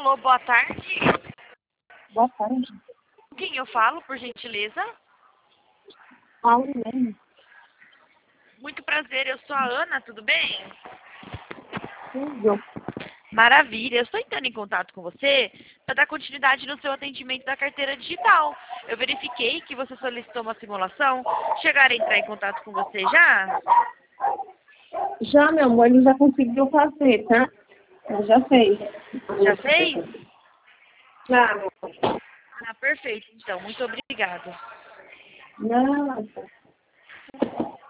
Alô, boa tarde. Boa tarde. Com quem eu falo, por gentileza? Paulo mesmo. Muito prazer, eu sou a Ana, tudo bem? Tudo. Maravilha, eu estou entrando em contato com você para dar continuidade no seu atendimento da carteira digital. Eu verifiquei que você solicitou uma simulação. Chegaram a entrar em contato com você já? Já, meu amor, ele já conseguiu fazer, tá? Ele já fez. Já fez? Já, meu amor. Ah, perfeito, então, muito obrigada. Não.